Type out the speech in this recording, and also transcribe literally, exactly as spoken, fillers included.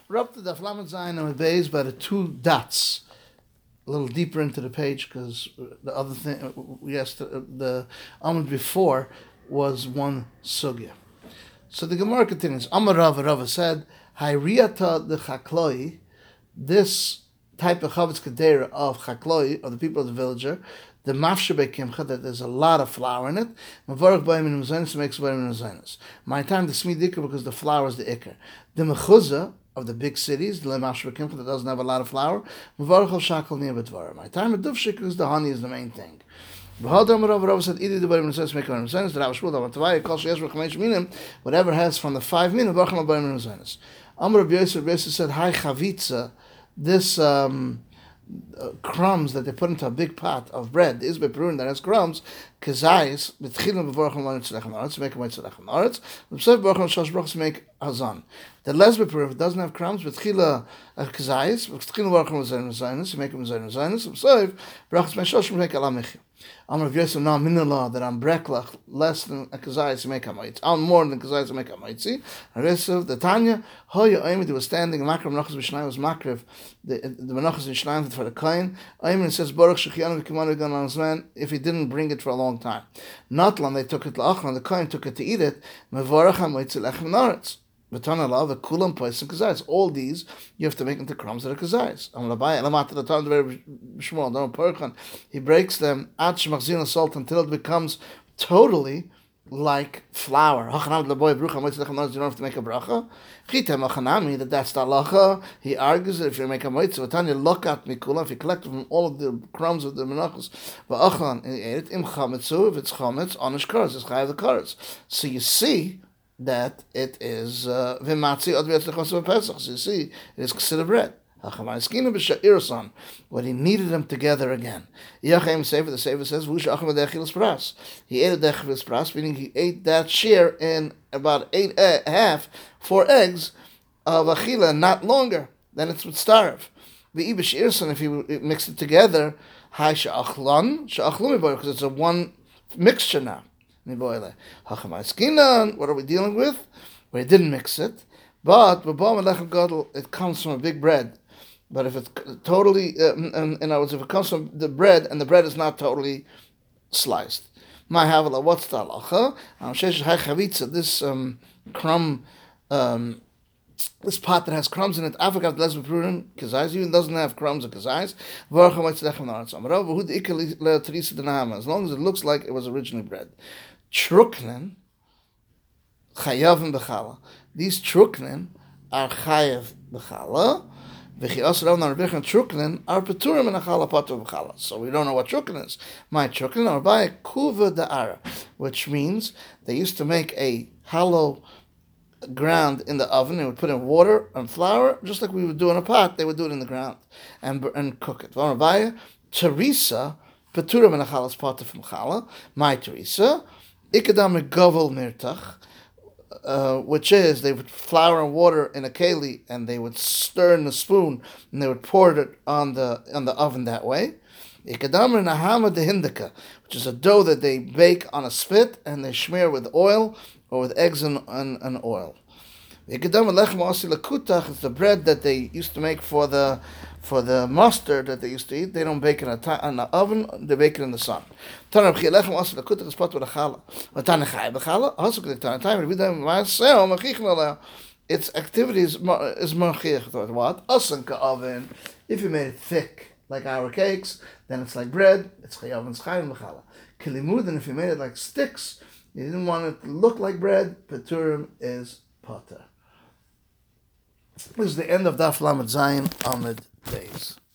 We're up to the Flamet Zayin and Beis by the two dots. A little deeper into the page because the other thing, yes, the, the Amud before was one sugya. So the Gemara continues. Amar Rava, Rava said, Hayriyata the Chakloi, this type of Chavetz Kedera of Chakloi, of the people of the villager, the Mafshe Kimcha, that there's a lot of flour in it. Mavarach Bayim in Mazanis makes Bayim in Mazanis. My time the Smid Ikar because the flour is the Ikar. The Mechuzah of the big cities, the Mafshe Kimcha that doesn't have a lot of flour. Mavarach al Shakal Nia B'Dvar. My time at Duvshik because the honey is the main thing. V'hadam Rav Rav said, "Idi the Bayim in Mazanis make Bayim in Mazanis." The Rav Shmuel Davatavai Kol Sheyesh V'Chamesh Minim, whatever has from the five minim, Mavarach al Bayim in Mazanis. Amar Rabbi Yosef, Rabbi Yosef said, "Hi Chavitza." This um, uh, crumbs that they put into a big pot of bread, is beperuin that has crumbs, kezayis betchilim bevorach l'moed tzedachem haaretz make a moed tzedachem haaretz. L'psev bevorach l'shalosh brachos make hazan. The less beperuin, if it doesn't have crumbs, betchila kezayis betchilim bevorach l'moed make a moed tzedachem. L'psev brachos me'shalosh make ala mechia. I'm Rav Yosef now minullah that I'm breklach less than a kazayis make a moed. I'm more than kazayis make a moed. Rav Yosef the Tanya hoya oimid was standing makrev menachos b'shnayim was makrev the the menachos b'shnayim for the kohen. Oimid says baruch shechianu v'kimanu gan al if he didn't bring it for a long time. Notlan they took it la'achron the kohen took it to eat it mevorach ha-moed tzedachem haaretz. V'tanalav the kulam pois and kazayis. All these you have to make into crumbs that are kazayis. Am labai elamat the time the Shmuel don't perchan he breaks them at shmachzin salt until it becomes totally like flour. Hachanam leboy brucha moed tzedachem haaretz. You don't have to make a bracha. Chitem hachanami that that's the halacha. He argues that if you make a moed tzedachem look at mikula if you collect from all of the crumbs of the menachos va'achlan and he ate it im chametzu if it's chametz onish karetz it's chayav the karetz. So you see that it is v'matzi od v'yatzlechos v'pesach. So you see, it is considered bread. But he kneaded them together again. Yachem Sefer, the Sefer says, he ate a dechilas pras, meaning he ate that share in about eight, uh, half, four eggs of achila, not longer. Then it's with starve. V'ibish irson, if he mixed it together, hai sha'achlan, sha'achlum because it's a one mixture now. What are we dealing with? We didn't mix it, but it comes from a big bread. But if it's totally, uh, in, in other words, if it comes from the bread and the bread is not totally sliced, my havala, what's the halacha? This um, crumb, um, this pot that has crumbs in it, Africa kazais, even doesn't have crumbs or kazais. As long as it looks like it was originally bread. Truknen, chayavim b'chala. These truknen are chayav b'chala. V'chias rav narvich truknen are peturim in a chala patu b'chala. So we don't know what truknen is. My truknen are by kuva da'ara, which means they used to make a hollow ground in the oven. They would put in water and flour, just like we would do in a pot. They would do it in the ground and and cook it. V'amabaya teresa peturim in a chalas patu from chala. My teresa. Ikadam govel mirtach, uh, which is they would flour and water in a keli and they would stir in a spoon and they would pour it on the on the oven that way. Ikadam nahama dehindika, which is a dough that they bake on a spit and they smear with oil or with eggs and, and, and oil. Ikadam lechem asi lakutach is the bread that they used to make for the for the mustard that they used to eat. They don't bake it in, a in the oven, they bake it in the sun. Its activities is marchich. What? Asanka oven. If you made it thick, like our cakes, then it's like bread. It's chayav and chayim b'chala. Kilimud, and if you made it like sticks, you didn't want it to look like bread. Peturim is potter. This is the end of Daf Lamed Zayin Amid Beis.